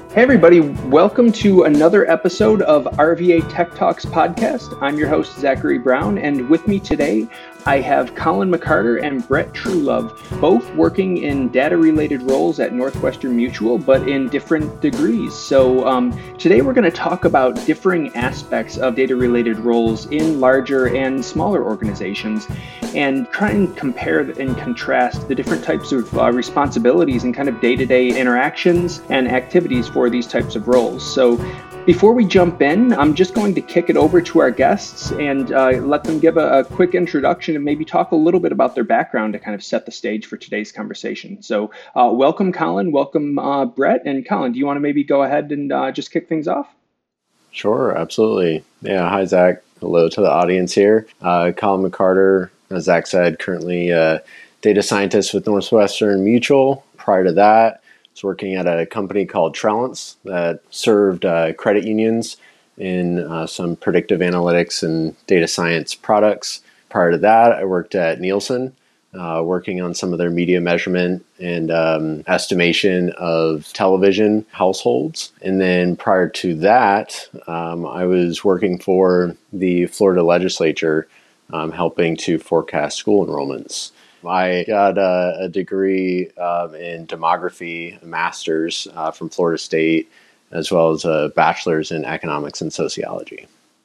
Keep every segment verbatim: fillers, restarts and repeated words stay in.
Hey everybody, welcome to another episode of R V A Tech Talks podcast. I'm your host, Zachary Brown, and with me today, I have Colin McCarter and Brett Truelove, both working in data-related roles at Northwestern Mutual, but in different degrees. So um, today we're going to talk about differing aspects of data-related roles in larger and smaller organizations, and try and compare and contrast the different types of uh, responsibilities and kind of day-to-day interactions and activities for these types of roles. So before we jump in, I'm just going to kick it over to our guests and uh, let them give a, a quick introduction and maybe talk a little bit about their background to kind of set the stage for today's conversation. So uh, welcome, Colin. Welcome, uh, Brett. And Colin, do you want to maybe go ahead and uh, just kick things off? Sure, absolutely. Yeah, hi, Zach. Hello to the audience here. Uh, Colin McCarter, as Zach said, currently a data scientist with Northwestern Mutual. Prior to that, I was working at a company called Trellance that served uh, credit unions in uh, some predictive analytics and data science products. Prior to that, I worked at Nielsen, uh, working on some of their media measurement and um, estimation of television households. And then prior to that, um, I was working for the Florida legislature, um, helping to forecast school enrollments. I got a, a degree um, in demography, a master's uh, from Florida State, as well as a bachelor's in economics and sociology.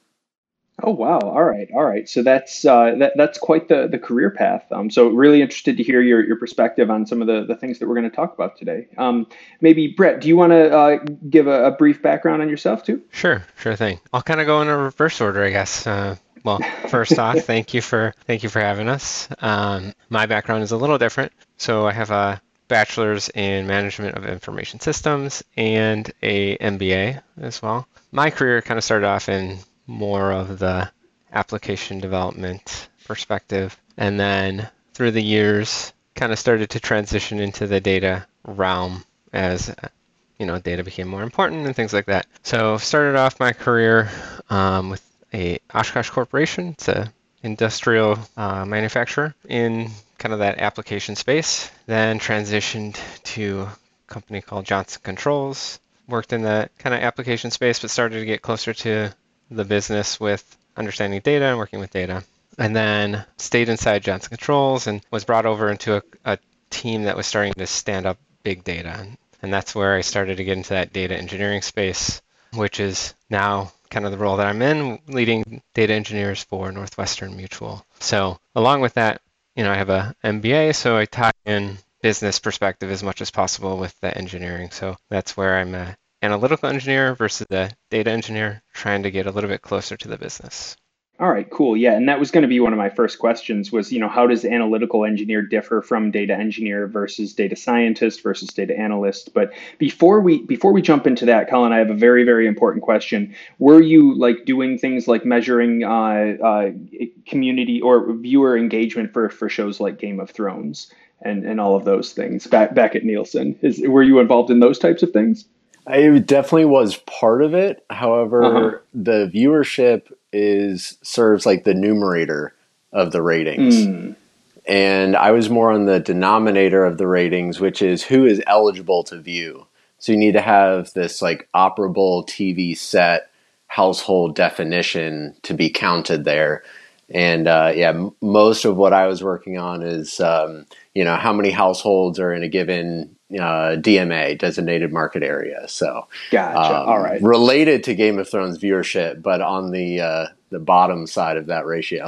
Oh, wow. All right. All right. So that's uh, that, that's quite the, the career path. Um, so really interested to hear your, your perspective on some of the, the things that we're going to talk about today. Um, maybe, Brett, do you want to uh, give a, a brief background on yourself too? Sure, sure thing. I'll kind of go in a reverse order, I guess. Uh, well, first off, thank you for thank you for having us. Um, my background is a little different. So I have a bachelor's in management of information systems and a M B A as well. My career kind of started off in more of the application development perspective, and then through the years kind of started to transition into the data realm as you know data became more important and things like that. So started off my career um, with a Oshkosh Corporation. It's a industrial uh, manufacturer in kind of that application space. Then transitioned to a company called Johnson Controls. Worked in that kind of application space, but started to get closer to the business with understanding data and working with data. And then stayed inside Johnson Controls and was brought over into a, a team that was starting to stand up big data. And that's where I started to get into that data engineering space, which is now kind of the role that I'm in, leading data engineers for Northwestern Mutual. So along with that, you know, I have a M B A, so I tie in business perspective as much as possible with the engineering. So that's where I'm a analytical engineer versus a data engineer, trying to get a little bit closer to the business. All right, cool. Yeah, and that was going to be one of my first questions was, you know, how does analytical engineer differ from data engineer versus data scientist versus data analyst? But before we before we jump into that, Colin, I have a very, very important question. Were you like doing things like measuring uh, uh, community or viewer engagement for, for shows like Game of Thrones and, and all of those things back back at Nielsen? Is, were you involved in those types of things? It definitely was part of it. However, uh-huh. the viewership is serves like the numerator of the ratings. Mm. And I was more on the denominator of the ratings, which is who is eligible to view. So you need to have this like operable T V set household definition to be counted there. And uh, yeah, m- most of what I was working on is, um, you know, how many households are in a given uh, D M A, designated market area. So, gotcha. Um, All right. Related to Game of Thrones viewership, but on the uh, the bottom side of that ratio.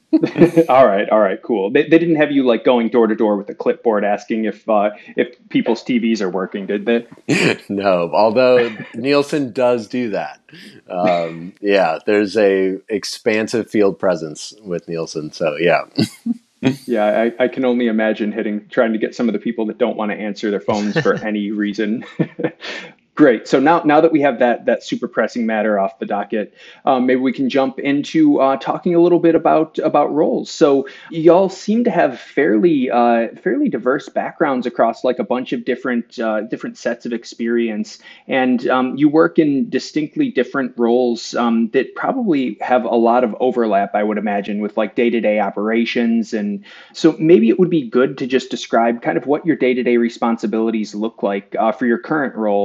all right. All right. Cool. They, they didn't have you like going door to door with a clipboard asking if uh, if people's T Vs are working, did they? No. Although Nielsen does do that. Um, yeah, there's a expansive field presence with Nielsen. So yeah. Yeah, I, I can only imagine hitting, trying to get some of the people that don't want to answer their phones for any reason. Great. So now, now that we have that that super pressing matter off the docket, um, maybe we can jump into uh, talking a little bit about about roles. So y'all seem to have fairly uh, fairly diverse backgrounds across like a bunch of different uh, different sets of experience, and um, you work in distinctly different roles um, that probably have a lot of overlap, I would imagine, with like day-to-day operations. And so maybe it would be good to just describe kind of what your day-to-day responsibilities look like uh, for your current role, and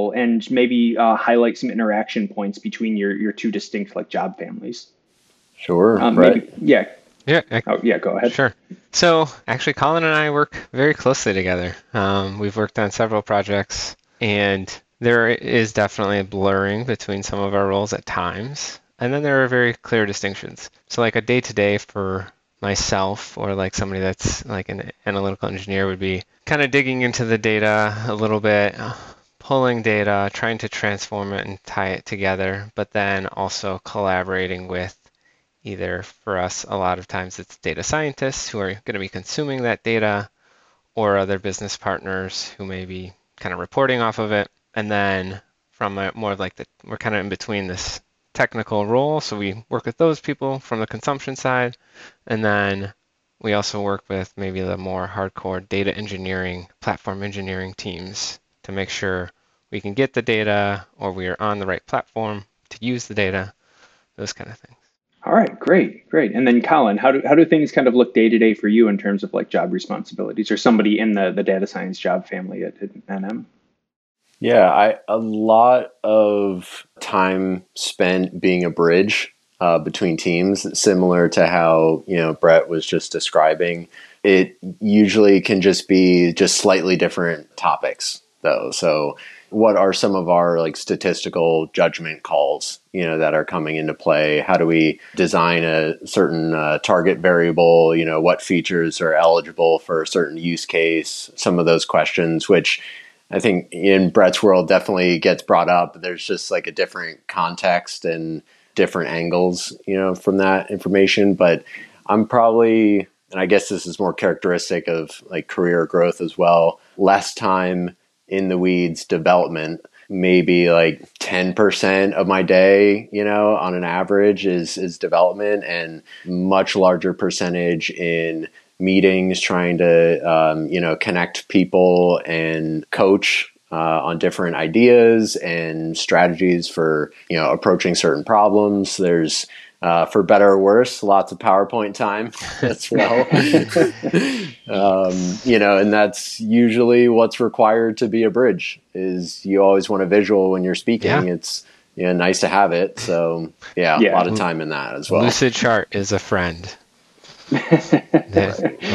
and maybe uh, highlight some interaction points between your, your two distinct like job families. Sure, Um, Brett. maybe, yeah. Yeah. I, Oh, yeah, go ahead. Sure. So actually, Colin and I work very closely together. Um, we've worked on several projects, and there is definitely a blurring between some of our roles at times. And then there are very clear distinctions. So like a day-to-day for myself or like somebody that's like an analytical engineer would be kind of digging into the data a little bit, pulling data, trying to transform it and tie it together, but then also collaborating with either, for us, a lot of times it's data scientists who are going to be consuming that data, or other business partners who may be kind of reporting off of it. And then from a more like the, we're kind of in between this technical role, so we work with those people from the consumption side, and then we also work with maybe the more hardcore data engineering, platform engineering teams to make sure we can get the data or we are on the right platform to use the data, those kind of things. All right, great, great. And then Colin, how do how do things kind of look day to day for you in terms of like job responsibilities, or somebody in the, the data science job family at, at N M? Yeah, I a lot of time spent being a bridge uh, between teams, similar to how, you know, Brett was just describing. It usually can just be just slightly different topics, though. So what are some of our like statistical judgment calls, you know, that are coming into play? How do we design a certain uh, target variable? You know, what features are eligible for a certain use case? Some of those questions, which I think in Brett's world definitely gets brought up. There's just like a different context and different angles, you know, from that information. But I'm probably, and I guess this is more characteristic of like career growth as well, less time in the weeds development. Maybe like ten percent of my day, you know, on an average is is development, and much larger percentage in meetings, trying to, um, you know, connect people and coach uh, on different ideas and strategies for, you know, approaching certain problems. There's, uh, for better or worse, lots of PowerPoint time as well. um, you know, and that's usually what's required to be a bridge. Is you always want a visual when you're speaking. Yeah. It's, you know, nice to have it. So yeah, Yeah. a lot of time in that as well. Lucidchart is a friend. yeah,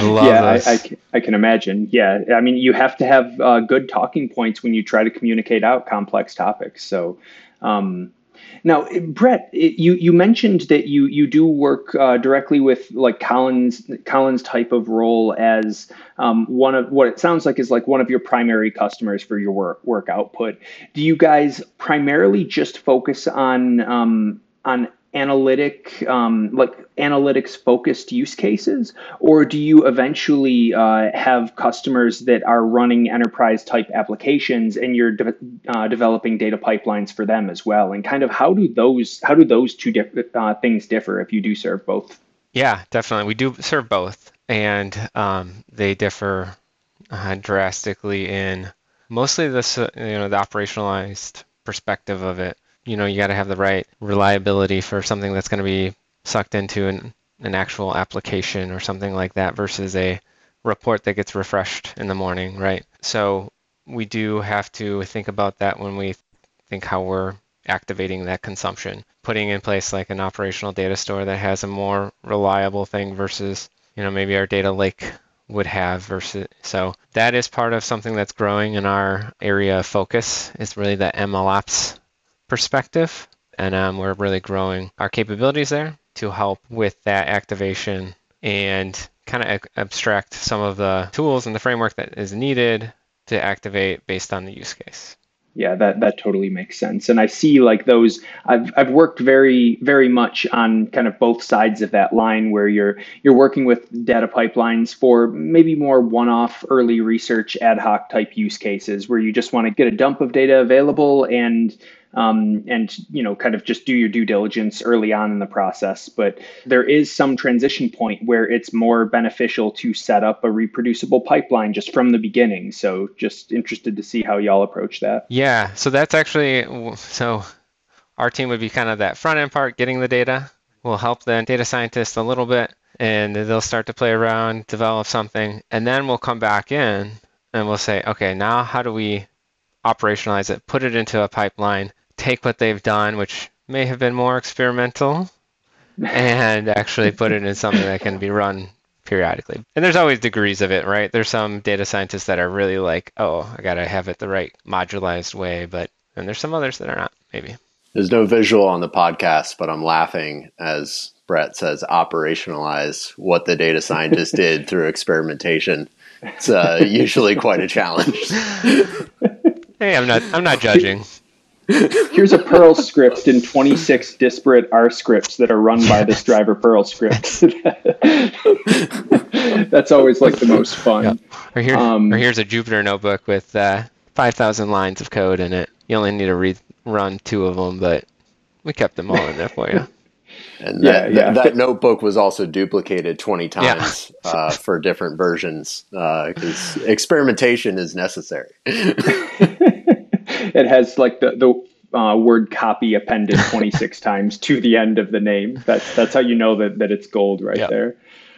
I, I, I can imagine. Yeah, I mean, you have to have uh, good talking points when you try to communicate out complex topics. So, um, now, Brett, it, you you mentioned that you you do work uh, directly with like Colin's Colin's type of role as um, one of what it sounds like is like one of your primary customers for your work work output. Do you guys primarily just focus on um, on analytic, um, like analytics focused use cases, or do you eventually uh, have customers that are running enterprise type applications and you're de- uh, developing data pipelines for them as well? And kind of how do those how do those two diff- uh, things differ if you do serve both? Yeah, definitely. We do serve both, and um, they differ uh, drastically in mostly this, uh, you know, the operationalized perspective of it. You know, you got to have the right reliability for something that's going to be sucked into an, an actual application or something like that versus a report that gets refreshed in the morning, right? So we do have to think about that when we think how we're activating that consumption, putting in place like an operational data store that has a more reliable thing versus, you know, maybe our data lake would have versus. So that is part of something that's growing in our area of focus. Is really the M L Ops perspective, and um, we're really growing our capabilities there to help with that activation and kind of abstract some of the tools and the framework that is needed to activate based on the use case. Yeah, that, that totally makes sense. And I see like those, I've I've worked very, very much on kind of both sides of that line where you're you're working with data pipelines for maybe more one-off early research ad hoc type use cases where you just want to get a dump of data available and Um, and, you know, kind of just do your due diligence early on in the process. But there is some transition point where it's more beneficial to set up a reproducible pipeline just from the beginning. So just interested to see how y'all approach that. Yeah, so that's actually, so our team would be kind of that front end part, getting the data. We'll help the data scientists a little bit, and they'll start to play around, develop something, and then we'll come back in and we'll say, okay, now how do we operationalize it, put it into a pipeline, take what they've done, which may have been more experimental, and actually put it in something that can be run periodically. And there's always degrees of it, right? There's some data scientists that are really like, oh, I got to have it the right modularized way, but and there's some others that are not, maybe. There's no visual on the podcast, but I'm laughing as Brett says operationalize what the data scientist did through experimentation. It's uh, usually quite a challenge. Hey, I'm not I'm not judging. Here's a Perl script and twenty-six disparate R scripts that are run by this driver Perl script. That's always like the most fun. Yep. Or, here, um, or here's a Jupyter notebook with uh, five thousand lines of code in it. You only need to read, run two of them, but we kept them all in there for you. And that, yeah, yeah. that, that notebook was also duplicated twenty times yeah. uh, for different versions because uh, experimentation is necessary. It has like the, the uh, word copy appended twenty-six times to the end of the name. That's that's how you know that, that it's gold right yep. there.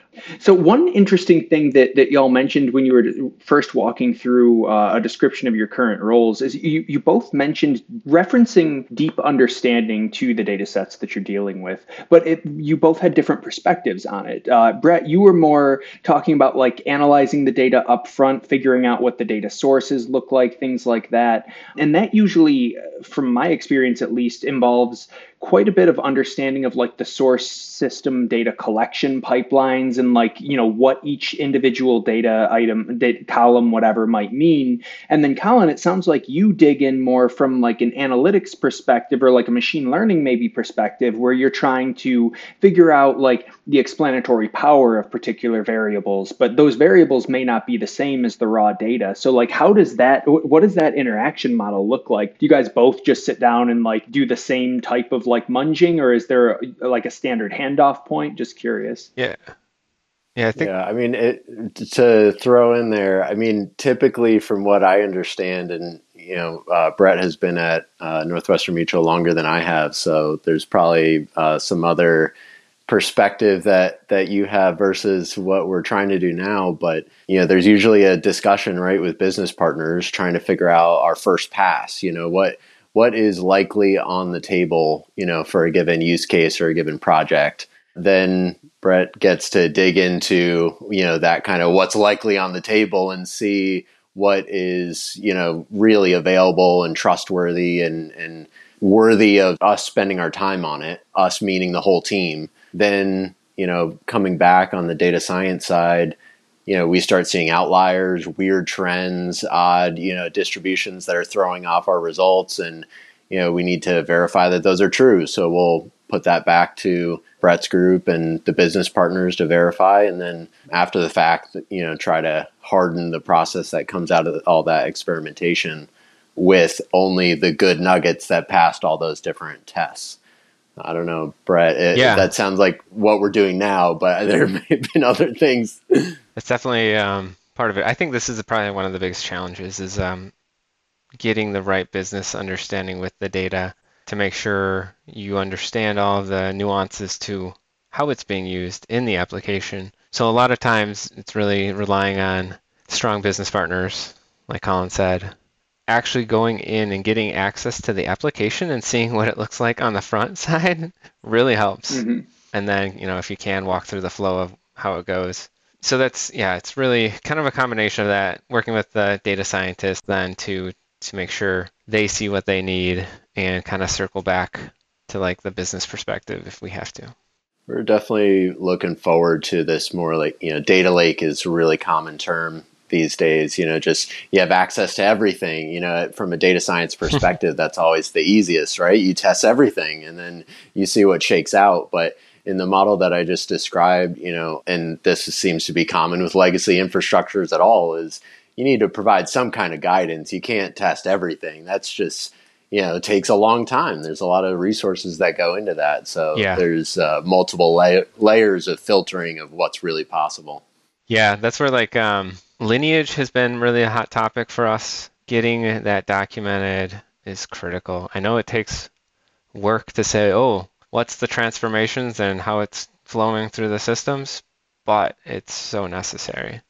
So one interesting thing that, that y'all mentioned when you were first walking through uh, a description of your current roles is you, you both mentioned referencing deep understanding to the data sets that you're dealing with, but it, you both had different perspectives on it. Uh, Brett, you were more talking about like analyzing the data up front, figuring out what the data sources look like, things like that. And that usually, from my experience at least, involves quite a bit of understanding of like the source system data collection pipelines and like, you know, what each individual data item, data column, whatever might mean. And then Colin, it sounds like you dig in more from like an analytics perspective or like a machine learning maybe perspective where you're trying to figure out like the explanatory power of particular variables, but those variables may not be the same as the raw data. So like, how does that, what does that interaction model look like? Do you guys both just sit down and like do the same type of like munging, or is there a, like a standard handoff point? Just curious. Yeah. Yeah, I think. Yeah, I mean, it, to throw in there, I mean, typically from what I understand, and, you know, uh, Brett has been at uh, Northwestern Mutual longer than I have, so there's probably uh, some other perspective that, that you have versus what we're trying to do now. But, you know, there's usually a discussion, right, with business partners trying to figure out our first pass, you know, what, what is likely on the table, you know, for a given use case or a given project. Then Brett gets to dig into, you know, that kind of what's likely on the table and see what is, you know, really available and trustworthy and, and worthy of us spending our time on it, us meaning the whole team. Then, you know, coming back on the data science side, you know, we start seeing outliers, weird trends, odd, you know, distributions that are throwing off our results. And, you know, we need to verify that those are true. So we'll put that back to Brett's group and the business partners to verify. And then after the fact, you know, try to harden the process that comes out of all that experimentation with only the good nuggets that passed all those different tests. I don't know, Brett, it, yeah. that sounds like what we're doing now, but there may have been other things. It's definitely um, part of it. I think this is probably one of the biggest challenges is um, getting the right business understanding with the data to make sure you understand all of the nuances to how it's being used in the application. So a lot of times it's really relying on strong business partners, like Colin said, actually going in and getting access to the application and seeing what it looks like on the front side really helps. Mm-hmm. And then, you know, if you can walk through the flow of how it goes. So that's, yeah, it's really kind of a combination of that, working with the data scientists then to to make sure they see what they need and kind of circle back to like the business perspective if we have to. We're definitely looking forward to this more like, you know, data lake is a really common term these days, you know, just you have access to everything, you know, from a data science perspective, that's always the easiest, right? You test everything and then you see what shakes out. But in the model that I just described, you know, and this seems to be common with legacy infrastructures at all, is you need to provide some kind of guidance. You can't test everything. That's just, you know, it takes a long time. There's a lot of resources that go into that. So yeah. there's uh, multiple la- layers of filtering of what's really possible. Yeah, that's where like um, lineage has been really a hot topic for us. Getting that documented is critical. I know it takes work to say, oh, what's the transformations and how it's flowing through the systems, but it's so necessary.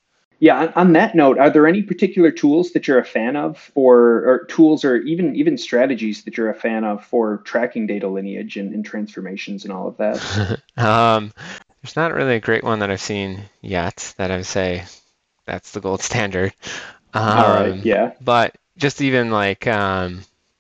Yeah, on, on that note, are there any particular tools that you're a fan of, or, or tools or even even strategies that you're a fan of for tracking data lineage and, and transformations and all of that? um, there's not really a great one that I've seen yet that I would say that's the gold standard. All right, Um, yeah. but just even like um,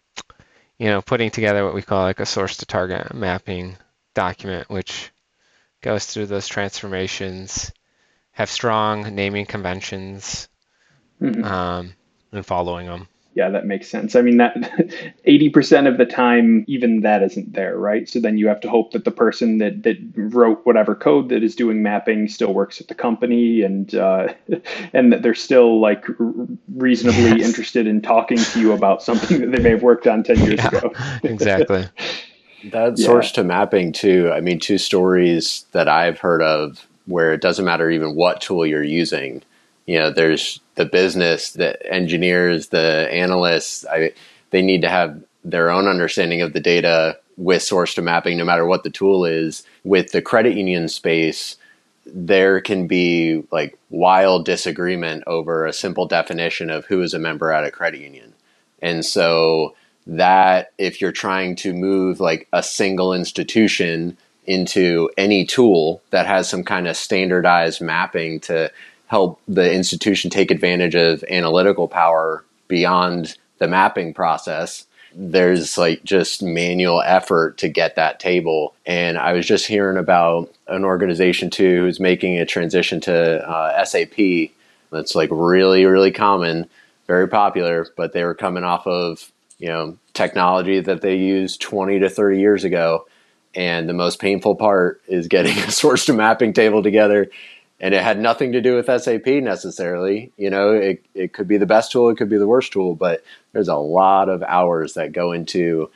you know, putting together what we call like a source to target mapping document, which goes through those transformations, have strong naming conventions, Mhm. um, and following them. Yeah, that makes sense. I mean, that eighty percent of the time, even that isn't there, right? So then you have to hope that the person that that wrote whatever code that is doing mapping still works at the company, and uh, and that they're still like r- reasonably Yes. interested in talking to you about something that they may have worked on ten years Yeah, ago. exactly. That Yeah. source to mapping too. I mean, two stories that I've heard of where it doesn't matter even what tool you're using. You know, there's the business, the engineers, the analysts. I, they need to have their own understanding of the data with source to mapping, no matter what the tool is. With the credit union space, there can be like wild disagreement over a simple definition of who is a member at a credit union. And so that if you're trying to move like a single institution into any tool that has some kind of standardized mapping to help the institution take advantage of analytical power beyond the mapping process, there's like just manual effort to get that table. And I was just hearing about an organization too who's making a transition to uh, S A P. That's like really, really common, very popular, but they were coming off of, you know, technology that they used twenty to thirty years ago. And the most painful part is getting a source to mapping table together. And it had nothing to do with S A P necessarily. You know, it, it could be the best tool, it could be the worst tool, but there's a lot of hours that go into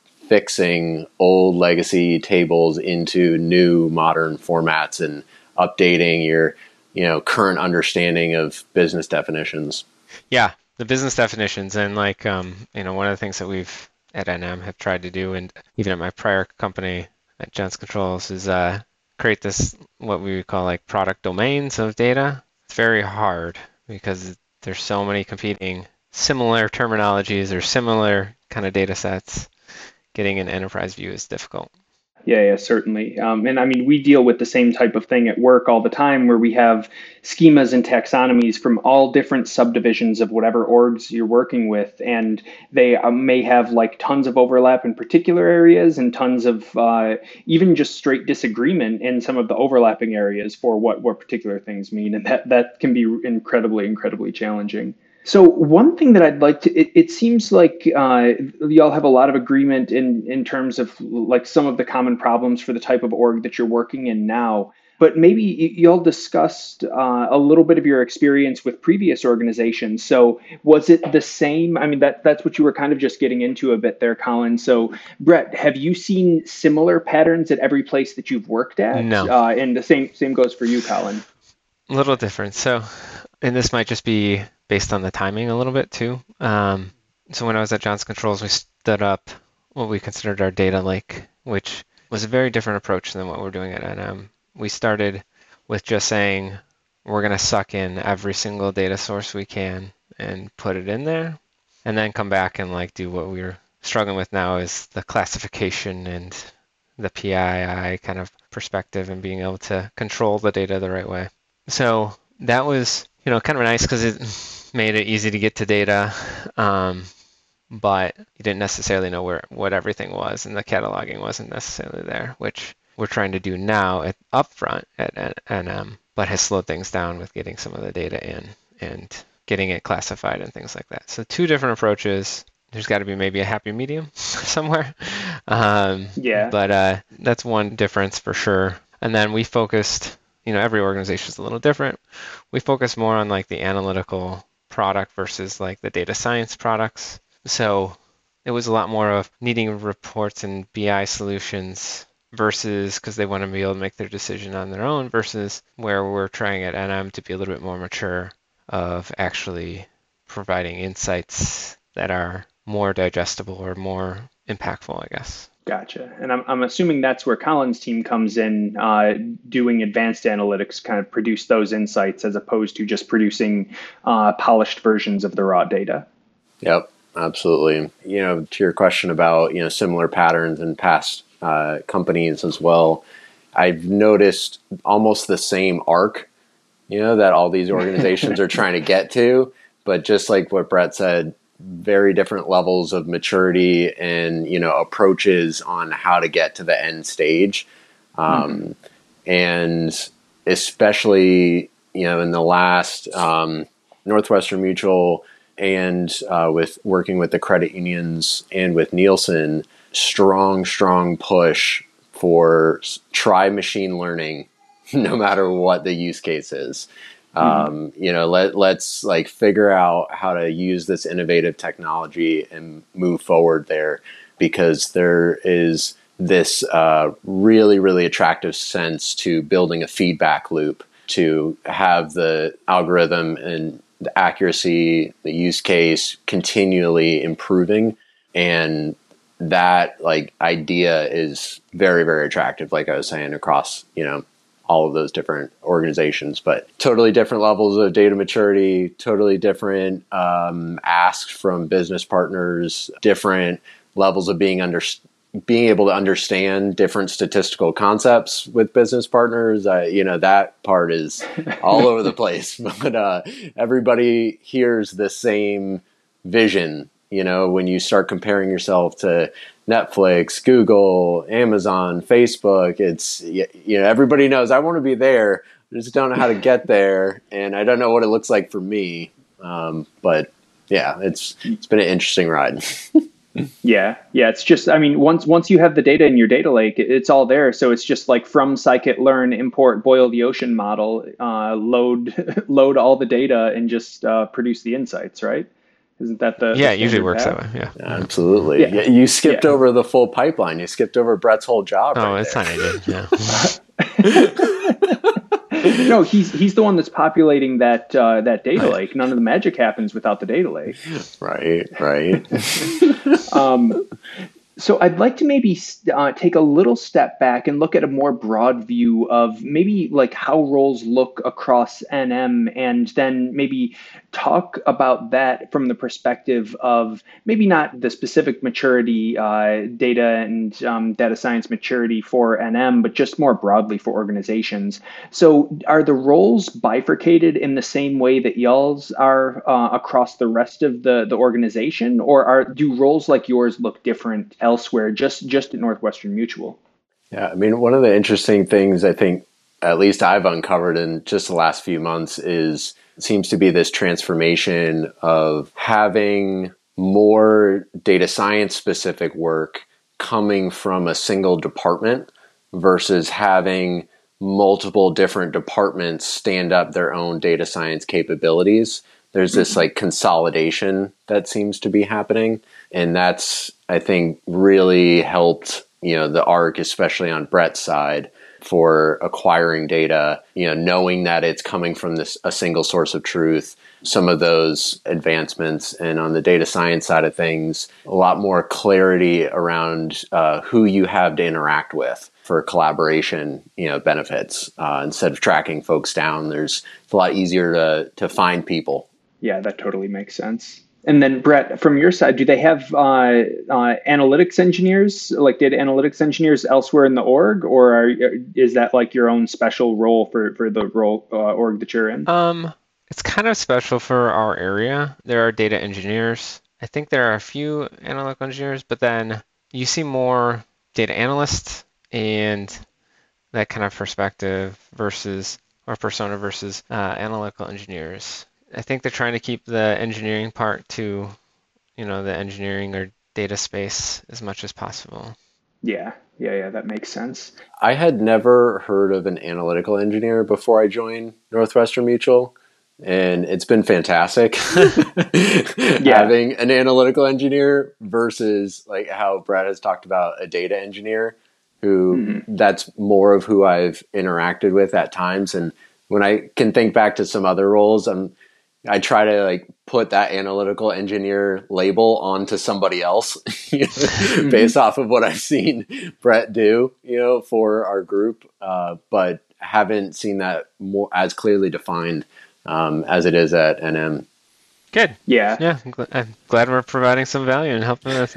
fixing old legacy tables into new modern formats and updating your, you know, current understanding of business definitions. Yeah, the business definitions and like um, you know, one of the things that we've at N M have tried to do, and even at my prior company at Johnson Controls, is uh, create this what we would call like product domains of data. It's very hard because there's so many competing similar terminologies or similar kind of data sets. Getting an enterprise view is difficult. Yeah, yeah, certainly. Um, and I mean, we deal with the same type of thing at work all the time where we have schemas and taxonomies from all different subdivisions of whatever orgs you're working with. And they uh, may have like tons of overlap in particular areas and tons of uh, even just straight disagreement in some of the overlapping areas for what, what particular things mean. And that, that can be incredibly, incredibly challenging. So one thing that I'd like to, it, it seems like uh, y'all have a lot of agreement in in terms of like some of the common problems for the type of org that you're working in now. But maybe y- y'all discussed uh, a little bit of your experience with previous organizations. So was it the same? I mean, that that's what you were kind of just getting into a bit there, Colin. So Brett, have you seen similar patterns at every place that you've worked at? No, Uh, and the same same goes for you, Colin. a little different. So, and this might just be based on the timing a little bit too. Um, so when I was at Johnson Controls, we stood up what we considered our data lake, which was a very different approach than what we're doing at N M. We started with just saying we're going to suck in every single data source we can and put it in there, and then come back and like do what we're struggling with now is the classification and the P I I kind of perspective and being able to control the data the right way. So that was, you know, kind of nice because it made it easy to get to data, um, but you didn't necessarily know where what everything was, and the cataloging wasn't necessarily there, which we're trying to do now at upfront at N M, but has slowed things down with getting some of the data in and getting it classified and things like that. So two different approaches. There's got to be maybe a happy medium somewhere, um, Yeah. but uh, that's one difference for sure. And then we focused, you know, every organization is a little different. We focus more on like the analytical product versus like the data science products. So it was a lot more of needing reports and B I solutions versus because they want to be able to make their decision on their own versus where we're trying at N M to be a little bit more mature of actually providing insights that are more digestible or more impactful, I guess. Gotcha. And I'm, I'm assuming that's where Colin's team comes in, uh, doing advanced analytics, kind of produce those insights as opposed to just producing uh, polished versions of the raw data. Yep, absolutely. You know, to your question about, you know, similar patterns in past uh, companies as well, I've noticed almost the same arc, you know, that all these organizations are trying to get to. But just like what Brett said, very different levels of maturity and, you know, approaches on how to get to the end stage. Um, mm-hmm. And especially, you know, in the last um, Northwestern Mutual and uh, with working with the credit unions and with Nielsen, strong, strong push for try machine learning, no matter what the use case is. Um, you know, let, let's like figure out how to use this innovative technology and move forward there, because there is this uh, really, really attractive sense to building a feedback loop to have the algorithm and the accuracy, the use case continually improving. And that like idea is very, very attractive, like I was saying, across, you know, all of those different organizations, but totally different levels of data maturity, totally different um, asks from business partners, different levels of being under, being able to understand different statistical concepts with business partners. Uh, you know, that part is all over the place, but uh, everybody hears the same vision. You know, when you start comparing yourself to Netflix, Google, Amazon, Facebook, it's, you know, everybody knows I want to be there. I just don't know how to get there. And I don't know what it looks like for me. Um, but yeah, it's, it's been an interesting ride. Yeah. Yeah. It's just, I mean, once, once you have the data in your data lake, it's all there. So it's just like from scikit-learn, import, boil the ocean model, uh, load, load all the data and just uh, produce the insights, right? Isn't that the yeah? the It usually works path? that way. Yeah, absolutely. Yeah. Yeah, you skipped yeah. over the full pipeline. You skipped over Brett's whole job. Oh, right it's there. not needed. Yeah. No, he's he's the one that's populating that uh, that data lake. None of the magic happens without the data lake. Right. Right. um, So I'd like to maybe uh, take a little step back and look at a more broad view of maybe like how roles look across N M, and then maybe talk about that from the perspective of maybe not the specific maturity, uh, data and um, data science maturity for N M, but just more broadly for organizations. So are the roles bifurcated in the same way that y'all's are uh, across the rest of the, the organization, or are do roles like yours look different elsewhere, just just at Northwestern Mutual? Yeah, I mean, one of the interesting things I think, at least I've uncovered in just the last few months, is seems to be this transformation of having more data science specific work coming from a single department versus having multiple different departments stand up their own data science capabilities. There's this like consolidation that seems to be happening. And that's, I think, really helped, you know, the arc, especially on Brett's side, for acquiring data, you know, knowing that it's coming from this a single source of truth, some of those advancements. And on the data science side of things, a lot more clarity around uh, who you have to interact with for collaboration, you know, benefits. Uh, instead of tracking folks down, there's it's a lot easier to to find people. Yeah, that totally makes sense. And then, Brett, from your side, do they have uh, uh, analytics engineers, like data analytics engineers elsewhere in the org, or are, is that like your own special role for, for the role uh, org that you're in? Um, it's kind of special for our area. There are data engineers. I think there are a few analytical engineers, but then you see more data analysts and that kind of perspective versus or persona versus uh, analytical engineers. I think they're trying to keep the engineering part to, you know, the engineering or data space as much as possible. Yeah, yeah, yeah, that makes sense. I had never heard of an analytical engineer before I joined Northwestern Mutual, and it's been fantastic yeah. having an analytical engineer versus like how Brett has talked about a data engineer, who mm-hmm. that's more of who I've interacted with at times. And when I can think back to some other roles, I'm I try to like put that analytical engineer label onto somebody else you know, based off of what I've seen Brett do, you know, for our group, uh, but haven't seen that more as clearly defined um, as it is at N M. Good. Yeah. Yeah. I'm, gl- I'm glad we're providing some value and helping with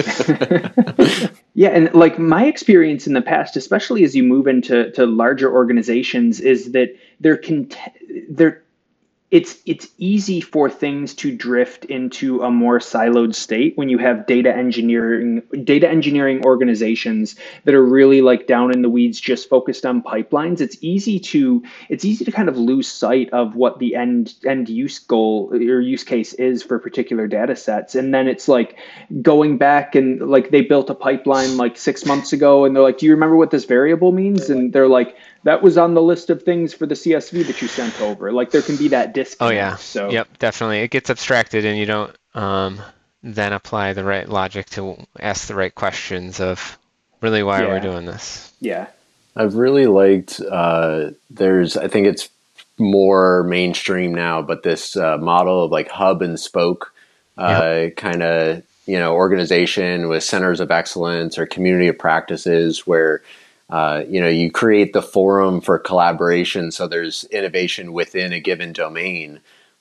that. Yeah, and like my experience in the past, especially as you move into to larger organizations, is that there can there it's it's easy for things to drift into a more siloed state when you have data engineering data engineering organizations that are really like down in the weeds, just focused on pipelines. It's easy to it's easy to kind of lose sight of what the end end use goal or use case is for particular data sets. And then it's like going back and like they built a pipeline like six months ago and they're like, do you remember what this variable means? And they're like, that was on the list of things for the C S V that you sent over. Like there can be that disconnect. Oh yeah. So Yep, definitely. It gets abstracted and you don't um, then apply the right logic to ask the right questions of really why Yeah. are we doing this? Yeah. I've really liked, uh, there's, I think it's more mainstream now, but this uh, model of like hub and spoke uh, yep. kind of, you know, organization with centers of excellence or community of practices where Uh, you know, you create the forum for collaboration. So there's innovation within a given domain,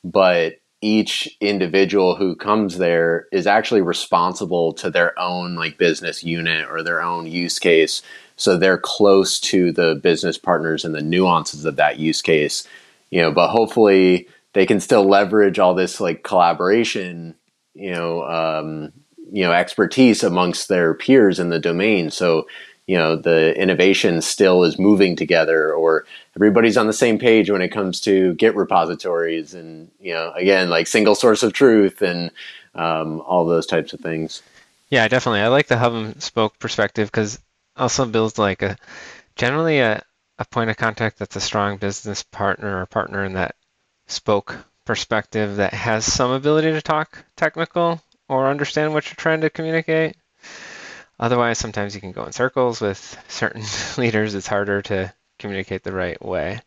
but each individual who comes there is actually responsible to their own like business unit or their own use case. So they're close to the business partners and the nuances of that use case, you know, but hopefully they can still leverage all this like collaboration, you know, um, you know, expertise amongst their peers in the domain. So you know, the innovation still is moving together or everybody's on the same page when it comes to Git repositories and, you know, again, like single source of truth and um, all those types of things. Yeah, definitely. I like the hub and spoke perspective because also builds like a, generally a, a point of contact that's a strong business partner or partner in that spoke perspective that has some ability to talk technical or understand what you're trying to communicate. Otherwise, sometimes you can go in circles with certain leaders. It's harder to communicate the right way.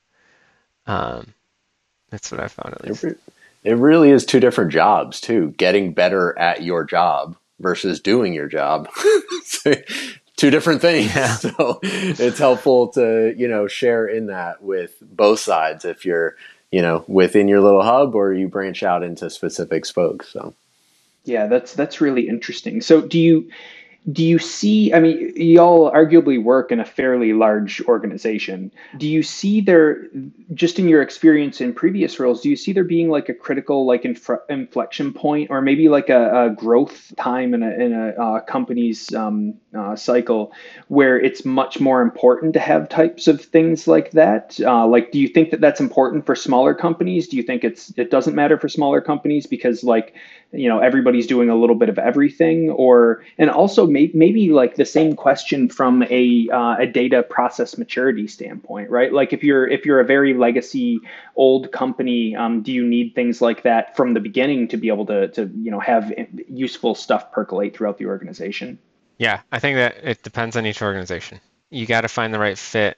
Um, that's what I found at least. It, it really is two different jobs too. Getting better at your job versus doing your job. So, two different things. Yeah. So it's helpful to, you know, share in that with both sides if you're, you know, within your little hub or you branch out into specific spokes. So yeah, that's that's really interesting. So do you Do you see, I mean, y'all arguably work in a fairly large organization. Do you see there, just in your experience in previous roles, do you see there being like a critical like inf- inflection point or maybe like a, a growth time in a, in a uh, company's um, uh, cycle where it's much more important to have types of things like that? Uh, like, do you think that that's important for smaller companies? Do you think it's it doesn't matter for smaller companies because like, you know, everybody's doing a little bit of everything? Or, and also may, maybe like the same question from a uh, a data process maturity standpoint, right? Like if you're if you're a very legacy old company, um, do you need things like that from the beginning to be able to to you know have useful stuff percolate throughout the organization? Yeah, I think that it depends on each organization. You got to find the right fit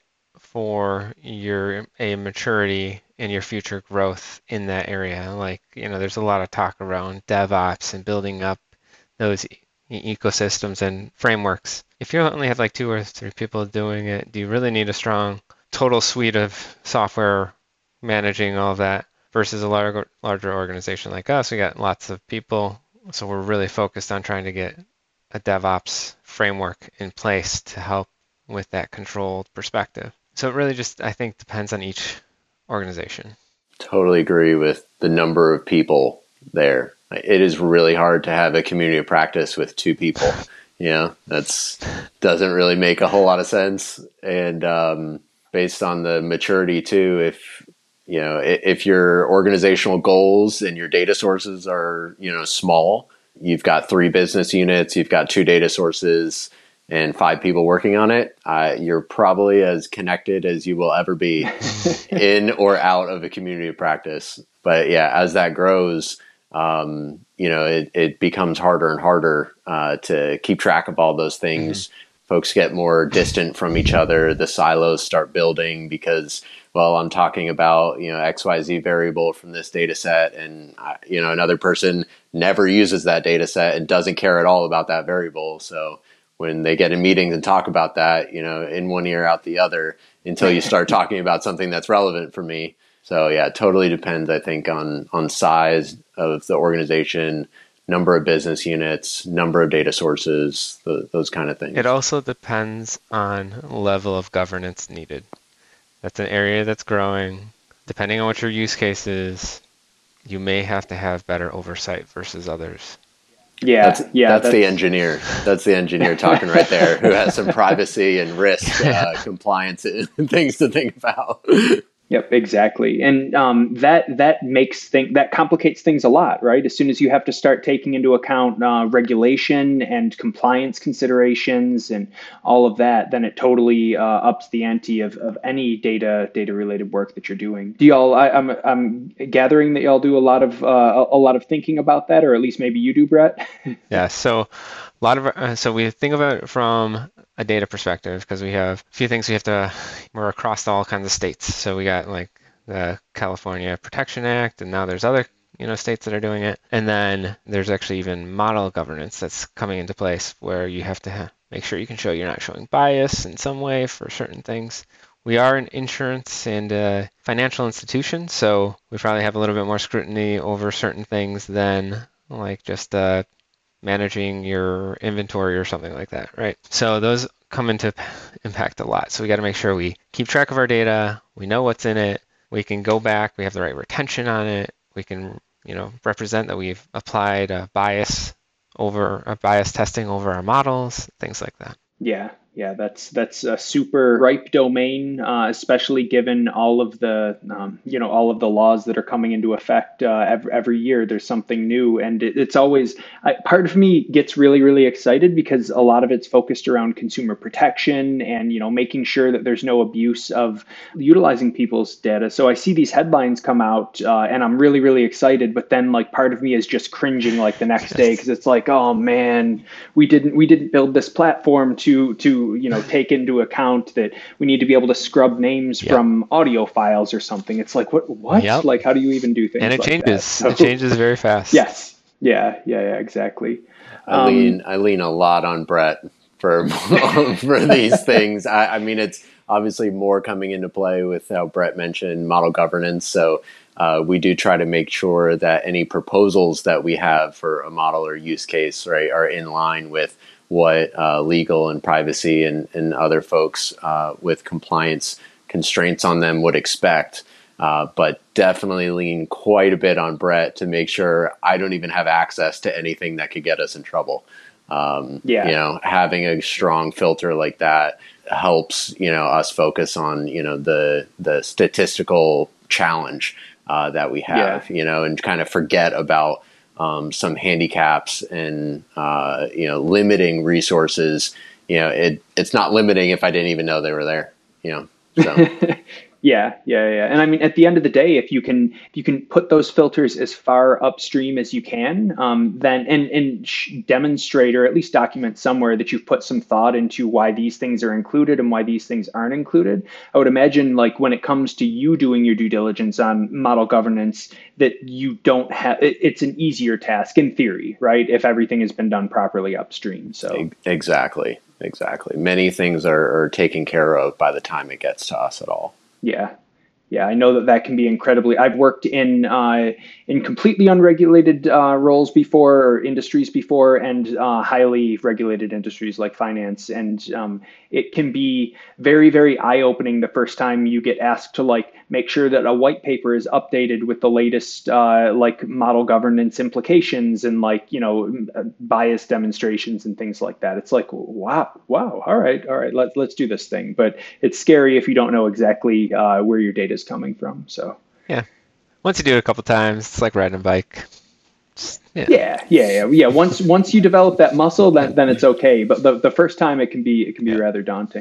for your a maturity and your future growth in that area. Like, you know, there's a lot of talk around DevOps and building up those e- ecosystems and frameworks. If you only have like two or three people doing it, do you really need a strong total suite of software managing all of that versus a larger larger organization like us? We got lots of people, so we're really focused on trying to get a DevOps framework in place to help with that controlled perspective. So it really just, I think, depends on each organization. Totally agree with the number of people there. It is really hard to have a community of practice with two people. You know, that's doesn't really make a whole lot of sense. And um, based on the maturity too, if you know, if your organizational goals and your data sources are, you know, small, you've got three business units, you've got two data sources and five people working on it, uh, you're probably as connected as you will ever be in or out of a community of practice. But yeah, as that grows, um, you know, it, it becomes harder and harder uh, to keep track of all those things, mm-hmm. folks get more distant from each other. The silos start building because, well, I'm talking about, you know, X Y Z variable from this data set, and, you know, another person never uses that data set and doesn't care at all about that variable. So when they get in meetings and talk about that, you know, in one ear, out the other, until you start talking about something that's relevant for me. So yeah, it totally depends, I think, on, on size of the organization, number of business units, number of data sources, the, those kind of things. It also depends on level of governance needed. That's an area that's growing. Depending on what your use case is, you may have to have better oversight versus others. Yeah, that's, yeah. That's, that's the engineer. That's the engineer talking right there, who has some privacy and risk uh, compliance and things to think about. Yep, exactly. And um, that that makes thing that complicates things a lot, right? As soon as you have to start taking into account uh, regulation and compliance considerations and all of that, then it totally uh, ups the ante of, of any data data related work that you're doing. Do y'all? I, I'm I'm gathering that y'all do a lot of uh, a lot of thinking about that, or at least maybe you do, Brett. Yeah. So a lot of uh, so we think about it from a data perspective, because we have a few things we have to, we're across all kinds of states. So we got like the California Protection Act, and now there's other, you know, states that are doing it. And then there's actually even model governance that's coming into place, where you have to ha- make sure you can show you're not showing bias in some way for certain things. We are an insurance and uh, financial institution, so we probably have a little bit more scrutiny over certain things than like just uh, managing your inventory or something like that, right? So those come into impact a lot. So we got to make sure we keep track of our data, we know what's in it, we can go back, we have the right retention on it, we can, you know, represent that we've applied a bias over a bias testing over our models, things like that. Yeah, yeah, that's that's a super ripe domain, uh, especially given all of the um, you know all of the laws that are coming into effect uh, every, every year. There's something new, and it, it's always I, part of me gets really really excited because a lot of it's focused around consumer protection and you know making sure that there's no abuse of utilizing people's data. So I see these headlines come out, uh, and I'm really really excited. But then like part of me is just cringing like the next day because it's like, oh man, we didn't we didn't build this platform to to you know take into account that we need to be able to scrub names yep. from audio files or something. It's like what what yep. like how do you even do things and it like changes that? So, it changes very fast. Yes, yeah, yeah, yeah, exactly. I um, lean I lean a lot on Brett for for these things. I, I mean, it's obviously more coming into play with how Brett mentioned model governance. So uh, we do try to make sure that any proposals that we have for a model or use case, right, are in line with what uh, legal and privacy and, and other folks uh, with compliance constraints on them would expect. Uh, but definitely lean quite a bit on Brett to make sure I don't even have access to anything that could get us in trouble. Um, yeah. You know, having a strong filter like that helps, you know, us focus on, you know, the, the statistical challenge uh, that we have, yeah. you know, and kind of forget about Um, some handicaps and, uh, you know, limiting resources. You know, it it's not limiting if I didn't even know they were there, you know, so. Yeah, yeah, yeah. And I mean, at the end of the day, if you can if you can put those filters as far upstream as you can, um, then and and sh- demonstrate or at least document somewhere that you've put some thought into why these things are included and why these things aren't included. I would imagine, like when it comes to you doing your due diligence on model governance, that you don't have. It, it's an easier task in theory, right? If everything has been done properly upstream. So exactly, exactly. Many things are, are taken care of by the time it gets to us at all. Yeah. Yeah, I know that that can be incredibly. I've worked in uh, in completely unregulated uh, roles before, or industries before, and uh, highly regulated industries like finance. And um, it can be very, very eye-opening the first time you get asked to like make sure that a white paper is updated with the latest uh, like model governance implications and like you know bias demonstrations and things like that. It's like wow, wow, all right, all right, let's let's do this thing. But it's scary if you don't know exactly uh, where your data is coming from. So yeah, once you do it a couple times, it's like riding a bike. Just, yeah. yeah, yeah, yeah, yeah. Once once you develop that muscle, then then it's okay. But the, the first time it can be it can be yeah. rather daunting.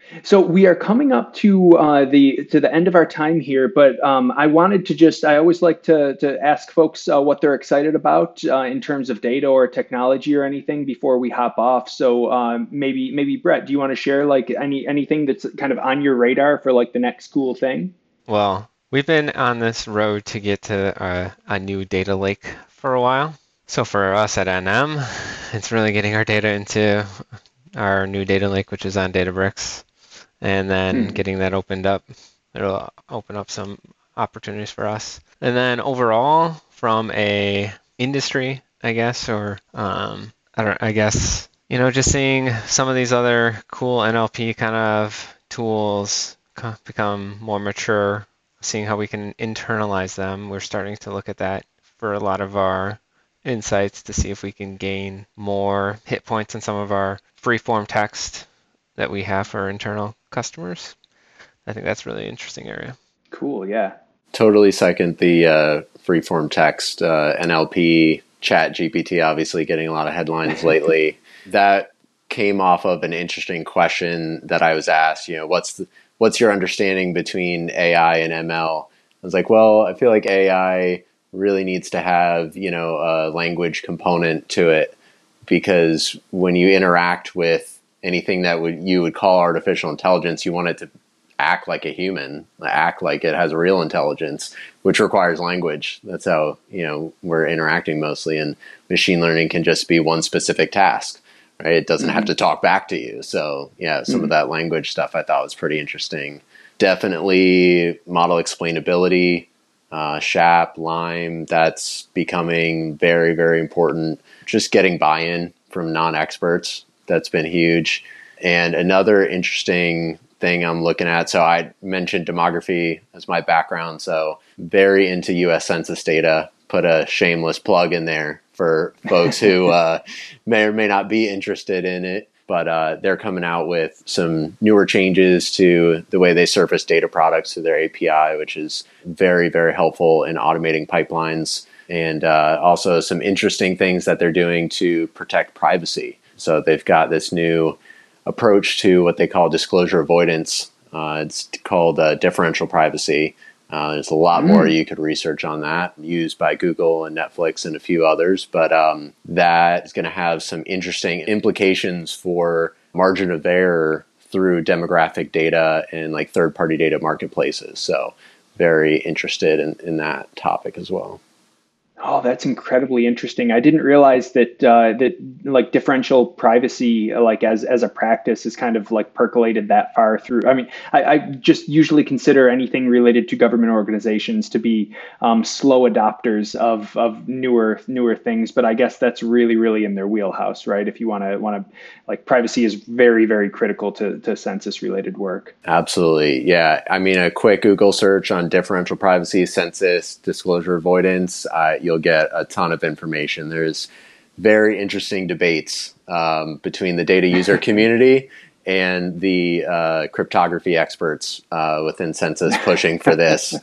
So we are coming up to uh, the to the end of our time here, but um, I wanted to just I always like to to ask folks uh, what they're excited about uh, in terms of data or technology or anything before we hop off. So um, maybe maybe Brett, do you want to share like any anything that's kind of on your radar for like the next cool thing? Well, we've been on this road to get to a, a new data lake for a while. So for us at N M, it's really getting our data into our new data lake, which is on Databricks. And then hmm. getting that opened up, it'll open up some opportunities for us. And then overall, from a industry, I guess, or um, I don't, I guess, you know, just seeing some of these other cool N L P kind of tools become more mature, seeing how we can internalize them. We're starting to look at that for a lot of our insights to see if we can gain more hit points in some of our free-form text that we have for our internal customers. I think that's a really interesting area. Cool, yeah. Totally second the uh, free-form text, uh, N L P, Chat G P T, obviously getting a lot of headlines lately. That came off of an interesting question that I was asked, you know, what's the, what's your understanding between A I and M L? I was like, well, I feel like A I really needs to have, you know, a language component to it, because when you interact with anything that would you would call artificial intelligence, you want it to act like a human, act like it has real intelligence, which requires language. That's how, you know, we're interacting mostly. And machine learning can just be one specific task, right? It doesn't mm-hmm. have to talk back to you. So yeah, some mm-hmm. of that language stuff I thought was pretty interesting. Definitely model explainability, uh, S H A P, Lime, that's becoming very, very important. Just getting buy-in from non-experts. That's been huge. And another interesting thing I'm looking at, so I mentioned demography as my background, so very into U S Census data. Put a shameless plug in there for folks who uh, may or may not be interested in it, but uh, they're coming out with some newer changes to the way they surface data products to their A P I, which is very, very helpful in automating pipelines, and uh, also some interesting things that they're doing to protect privacy. So they've got this new approach to what they call disclosure avoidance. Uh, it's called uh, differential privacy. Uh, there's a lot mm. more you could research on that, used by Google and Netflix and a few others. But um, that is going to have some interesting implications for margin of error through demographic data and like third-party data marketplaces. So very interested in, in that topic as well. Oh, that's incredibly interesting. I didn't realize that uh, that like differential privacy, like as as a practice, is kind of like percolated that far through. I mean, I, I just usually consider anything related to government organizations to be um, slow adopters of of newer newer things. But I guess that's really really in their wheelhouse, right? If you want to want to like privacy is very very critical to to census related work. Absolutely, yeah. I mean, a quick Google search on differential privacy, census, disclosure avoidance. Uh, you'll get a ton of information. There's very interesting debates um, between the data user community and the uh, cryptography experts uh, within Census pushing for this.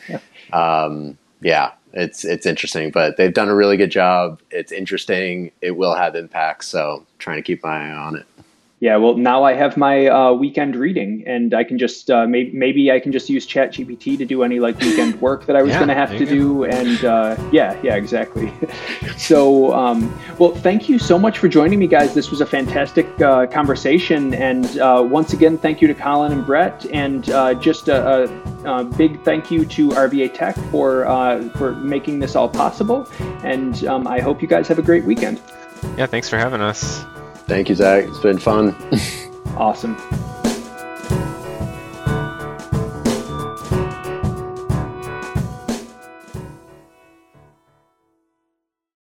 Um, yeah, it's it's interesting, but they've done a really good job. It's interesting. It will have impacts, so trying to keep my eye on it. Yeah, well, now I have my uh, weekend reading, and I can just uh, maybe maybe I can just use Chat G P T to do any like weekend work that I was yeah, going to have to do, and uh, yeah, yeah, exactly. So, um, well, thank you so much for joining me, guys. This was a fantastic uh, conversation, and uh, once again, thank you to Colin and Brett, and uh, just a, a, a big thank you to R V A Tech for uh, for making this all possible. And um, I hope you guys have a great weekend. Yeah, thanks for having us. Thank you, Zach. It's been fun. Awesome.